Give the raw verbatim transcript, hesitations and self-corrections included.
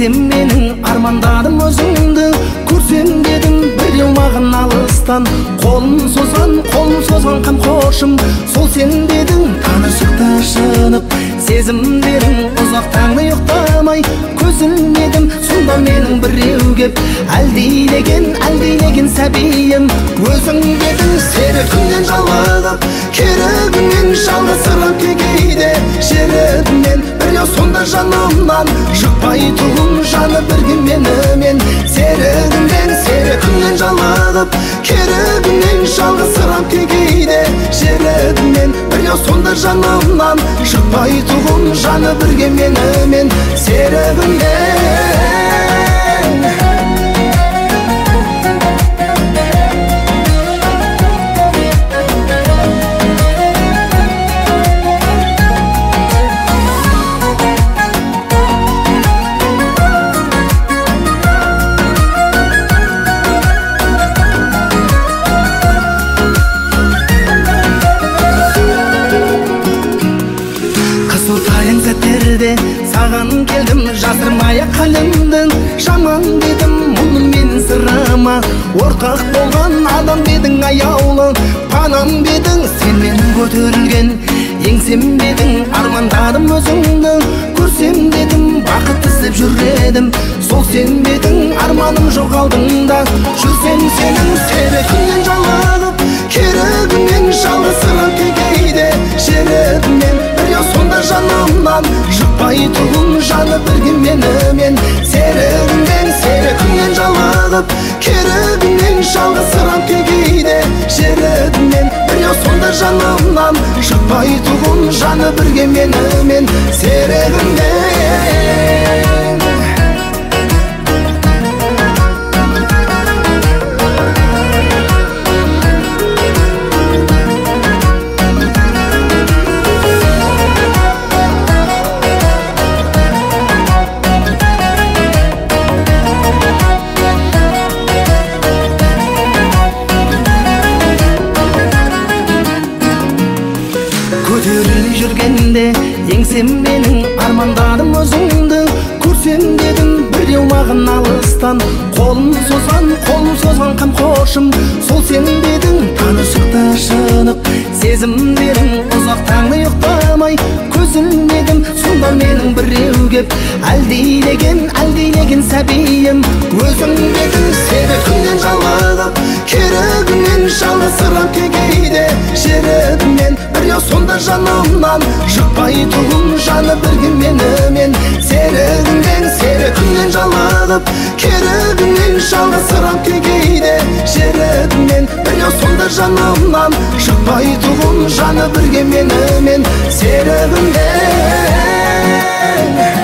еңсем менің армандадым өзіңді көрсем дедім біреу маған алыстан қолын созған қолын созған қамқоршым сол сен дедің танышықта шынып сезімдерің ұзақ таңды ұйықтамай көз ілмедім сонда менің біреу кеп әлдилеген әлдилеген сәбиім өзің дедің серігімнен жалығып керігімнен жалғызсырап кейде жерігімнен біреу сонда жанымнан шықпай тұғым жаны бірге менімен серігімнен серігімнен жалығып керігімнен жалғызсырап кейде жерігімнен біреу сонда жанымнан шықпай тұғым жаны бірге менімен серігімнен саған келдім жасырмай-ақ халімдің жаман дедім мұның менің сырыма ортақ болған адам дедің аяулы панам дедің сен менің көтерілген еңсем дедің армандадым өзіңді көрсем дедім бақыт іздеп жүр едім сол сен дедің арманым жоқ алдыңда жүрсем сенің серігіңнен жалығып керігіңнен жалғызсырап кейде жерігімнен біреу сонда жанымнан шықпай тұғым жаны бірге менімен серігімнен серігімнен жалығып керігімнен жалғызсырап кейде жерігімнен біреу сонда жанымнан шықпай тұғым жаны бірге менімен серігімнен көтеріліп жүргенде еңсем менің армандадым өзіңді көрсем дедім біреу маған алыстан қолын созған қолын созған қамқоршым сол сен дедің танышықта шынып сезімдерің ұзақ таңды ұйықтамай көз ілмедім сонда менің біреу кеп әлдилеген әлдилеген сәбиім өзің дедің серігімнен жалығып керігімнен жалғызсырап кейде жерігімнен біреу сонда жанымнан шықпай тұғым жаны бірге менімен серігімнен серігімнен жалығып керігімнен жалғызсырап кейде жерігімнен біреу сонда жанымнан шықпай тұғым жаны бірге менімен серігімнен